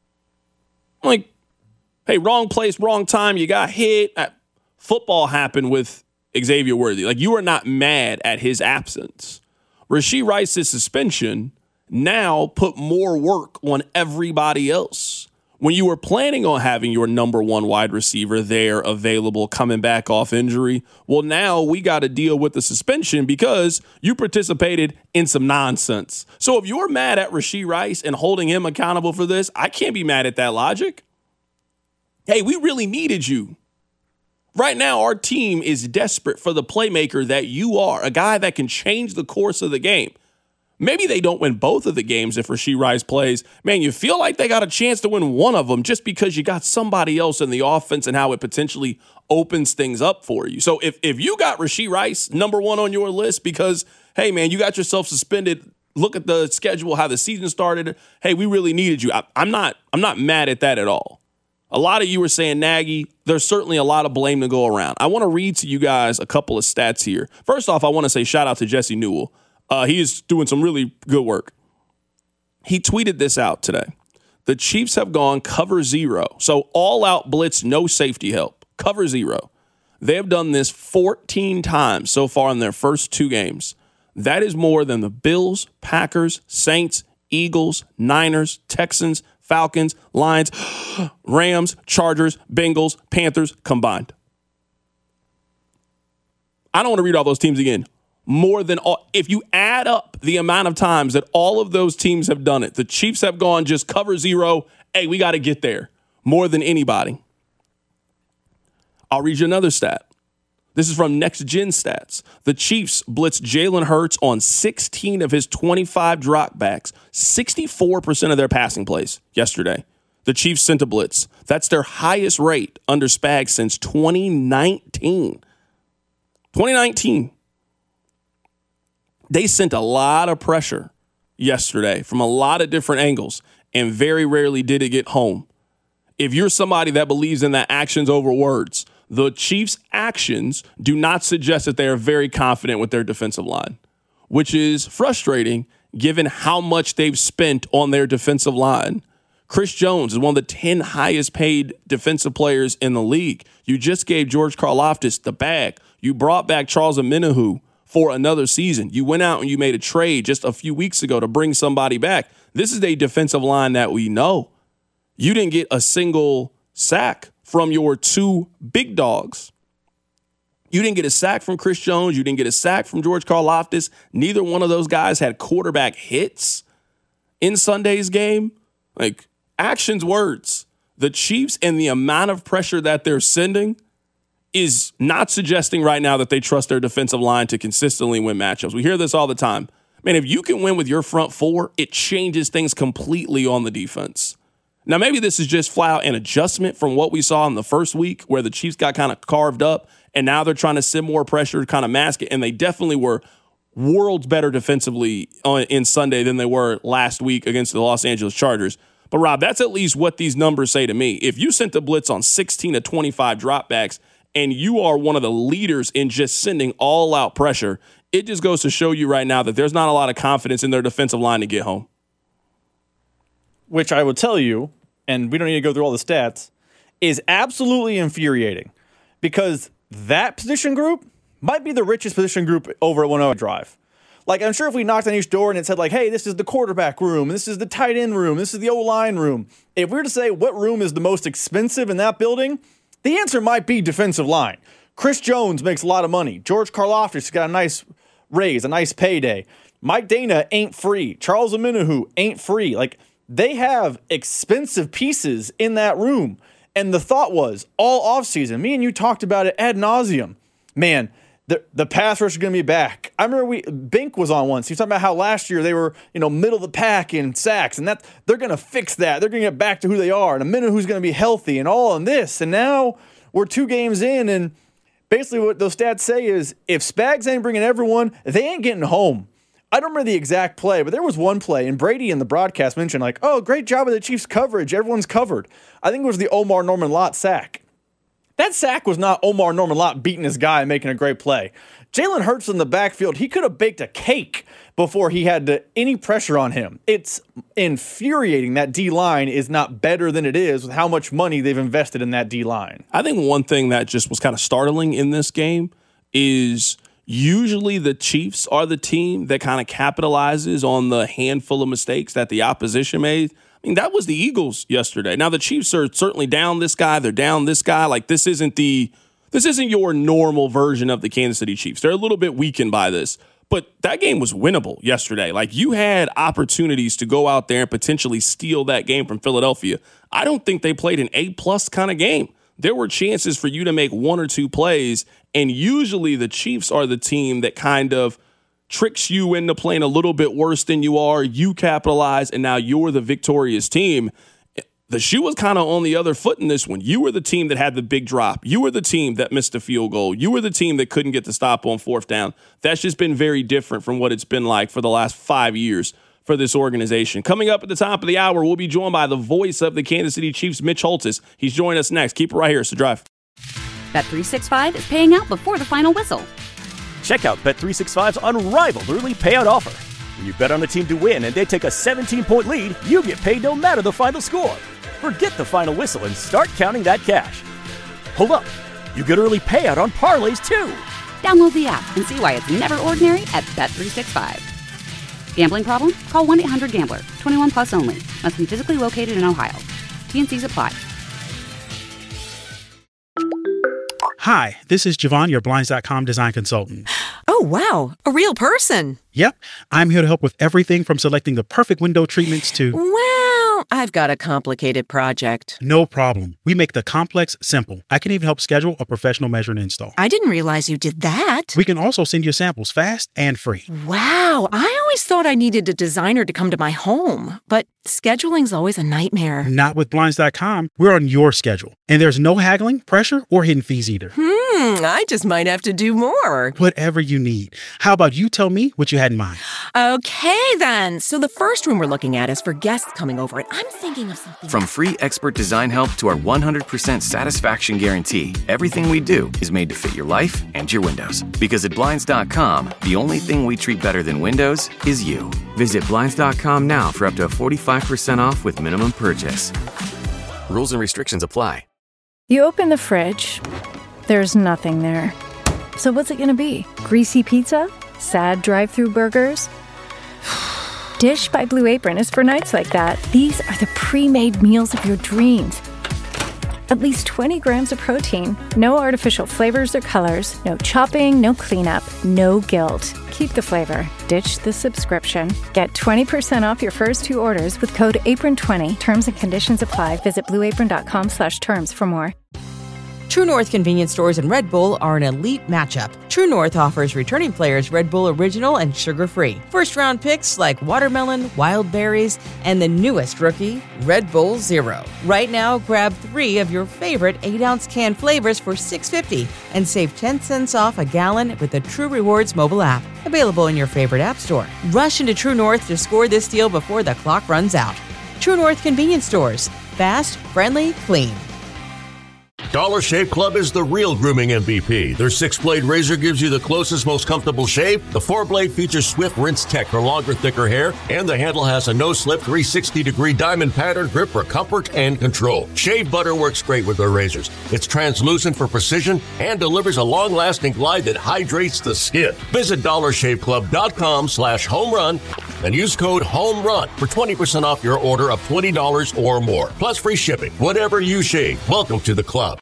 Like, hey, wrong place, wrong time, you got hit. Football happened with Xavier Worthy. Like, you are not mad at his absence. Rashee Rice's suspension now put more work on everybody else. When you were planning on having your number one wide receiver there available coming back off injury, well, now we got to deal with the suspension because you participated in some nonsense. So if you're mad at Rashee Rice and holding him accountable for this, I can't be mad at that logic. Hey, we really needed you. Right now, our team is desperate for the playmaker that you are, a guy that can change the course of the game. Maybe they don't win both of the games if Rashee Rice plays. Man, you feel like they got a chance to win one of them just because you got somebody else in the offense and how it potentially opens things up for you. So if if you got Rashee Rice number one on your list because, hey, man, you got yourself suspended, look at the schedule, how the season started. Hey, we really needed you. I, I'm not I'm not mad at that at all. A lot of you were saying Nagy. There's certainly a lot of blame to go around. I want to read to you guys a couple of stats here. First off, I want to say shout out to Jesse Newell. Uh, he is doing some really good work. He tweeted this out today. The Chiefs have gone cover zero. So all out blitz, no safety help. Cover zero. They have done this fourteen times so far in their first two games. That is more than the Bills, Packers, Saints, Eagles, Niners, Texans, Falcons, Lions, Rams, Chargers, Bengals, Panthers combined. I don't want to read all those teams again. More than all, if you add up the amount of times that all of those teams have done it, the Chiefs have gone just cover zero. Hey, we got to get there more than anybody. I'll read you another stat. This is from Next Gen Stats. The Chiefs blitzed Jalen Hurts on sixteen of his twenty-five dropbacks, sixty-four percent of their passing plays yesterday. The Chiefs sent a blitz. That's their highest rate under Spags since twenty nineteen. twenty nineteen. They sent a lot of pressure yesterday from a lot of different angles, and very rarely did it get home. If you're somebody that believes in that actions over words, the Chiefs' actions do not suggest that they are very confident with their defensive line, which is frustrating given how much they've spent on their defensive line. Chris Jones is one of the ten highest paid defensive players in the league. You just gave George Karlaftis the bag. You brought back Charles Omenihu for another season. You went out and you made a trade just a few weeks ago to bring somebody back. This is a defensive line that we know. You didn't get a single sack from your two big dogs. You didn't get a sack from Chris Jones. You didn't get a sack from George Karlaftis. Neither one of those guys had quarterback hits in Sunday's game. Like, actions, words. The Chiefs and the amount of pressure that they're sending is not suggesting right now that they trust their defensive line to consistently win matchups. We hear this all the time. Man, if you can win with your front four, it changes things completely on the defense. Now, maybe this is just flat out an adjustment from what we saw in the first week where the Chiefs got kind of carved up, and now they're trying to send more pressure to kind of mask it, and they definitely were worlds better defensively on, in Sunday than they were last week against the Los Angeles Chargers. But, Rob, that's at least what these numbers say to me. If you sent the blitz on sixteen to twenty-five dropbacks, and you are one of the leaders in just sending all-out pressure, it just goes to show you right now that there's not a lot of confidence in their defensive line to get home.
Which I will tell you, and we don't need to go through all the stats, is absolutely infuriating because that position group might be the richest position group over at one oh Drive. Like, I'm sure if we knocked on each door and it said, like, hey, this is the quarterback room, this is the tight end room, this is the O-line room. If we were to say what room is the most expensive in that building, the answer might be defensive line. Chris Jones makes a lot of money. George Karlaftis has got a nice raise, a nice payday. Mike Dana ain't free. Charles Omenihu ain't free. Like, they have expensive pieces in that room. And the thought was, all offseason, me and you talked about it ad nauseum. Man, the the pass rush is going to be back. I remember we Bink was on once. He was talking about how last year they were, you know, middle of the pack in sacks, and that they're going to fix that. They're going to get back to who they are, and a minute who's going to be healthy, and all in this. And now we're two games in, and basically what those stats say is if Spags ain't bringing everyone, they ain't getting home. I don't remember the exact play, but there was one play, and Brady in the broadcast mentioned, like, oh, great job with the Chiefs' coverage. Everyone's covered. I think it was the Omar Norman Lott sack. That sack was not Omar Norman Lott beating his guy and making a great play. Jalen Hurts in the backfield, he could have baked a cake before he had to, any pressure on him. It's infuriating that D-line is not better than it is with how much money they've invested in that D-line.
I think one thing that just was kind of startling in this game is usually the Chiefs are the team that kind of capitalizes on the handful of mistakes that the opposition made. I mean, that was the Eagles yesterday. Now, the Chiefs are certainly down this guy. They're down this guy. Like, this isn't the this isn't your normal version of the Kansas City Chiefs. They're a little bit weakened by this. But that game was winnable yesterday. Like, you had opportunities to go out there and potentially steal that game from Philadelphia. I don't think they played an A-plus kind of game. There were chances for you to make one or two plays, and usually the Chiefs are the team that kind of tricks you into playing a little bit worse than you are. You capitalize, and now you're the victorious team. The shoe was kind of on the other foot in this one. You were the team that had the big drop. You were the team that missed the field goal. You were the team that couldn't get the stop on fourth down. That's just been very different from what it's been like for the last five years for this organization. Coming up at the top of the hour, we'll be joined by the voice of the Kansas City Chiefs, Mitch Holthus. He's joining us next. Keep it right here. It's The Drive.
Bet three sixty-five is paying out before the final whistle.
Check out Bet three sixty-five's unrivaled early payout offer. When you bet on a team to win and they take a seventeen-point lead, you get paid no matter the final score. Forget the final whistle and start counting that cash. Hold up. You get early payout on parlays, too.
Download the app and see why it's never ordinary at Bet three sixty-five. Gambling problem? Call one eight hundred gambler. twenty-one plus only. Must be physically located in Ohio. T and C's apply.
Hi, this is Javon, your Blinds dot com design consultant.
Oh, wow. A real person.
Yep. I'm here to help with everything from selecting the perfect window treatments to...
Well, I've got a complicated project.
No problem. We make the complex simple. I can even help schedule a professional measure and install.
I didn't realize you did that.
We can also send you samples fast and free.
Wow. I always thought I needed a designer to come to my home, but scheduling's always a nightmare.
Not with Blinds dot com. We're on your schedule. And there's no haggling, pressure, or hidden fees either.
Hmm, I just might have to do more.
Whatever you need. How about you tell me what you had in mind?
Okay, then. So the first room we're looking at is for guests coming over, and I'm thinking of something.
From free expert design help to our one hundred percent satisfaction guarantee, everything we do is made to fit your life and your windows. Because at Blinds dot com, the only thing we treat better than windows is you. Visit Blinds dot com now for up to forty-five percent off with minimum purchase. Rules and restrictions apply.
You open the fridge. There's nothing there. So what's it going to be? Greasy pizza? Sad drive-through burgers? Dish by Blue Apron is for nights like that. These are the pre-made meals of your dreams. At least twenty grams of protein, no artificial flavors or colors, no chopping, no cleanup, no guilt. Keep the flavor. Ditch the subscription. Get twenty percent off your first two orders with code apron twenty. Terms and conditions apply. Visit blue apron dot com slash terms for more.
True North convenience stores and Red Bull are an elite matchup. True North offers returning players Red Bull Original and sugar-free. First-round picks like watermelon, wild berries, and the newest rookie, Red Bull Zero. Right now, grab three of your favorite eight-ounce can flavors for six dollars and fifty cents and save ten cents off a gallon with the True Rewards mobile app. Available in your favorite app store. Rush into True North to score this deal before the clock runs out. True North convenience stores. Fast, friendly, clean.
Dollar Shave Club is the real grooming M V P. Their six-blade razor gives you the closest, most comfortable shave. The four-blade features swift rinse tech for longer, thicker hair, and the handle has a no-slip three hundred sixty degree diamond pattern grip for comfort and control. Shave butter works great with their razors. It's translucent for precision and delivers a long-lasting glide that hydrates the skin. Visit dollar shave club dot com slash home run and use code HOMERUN for twenty percent off your order of twenty dollars or more, plus free shipping. Whatever you shave, welcome to the club.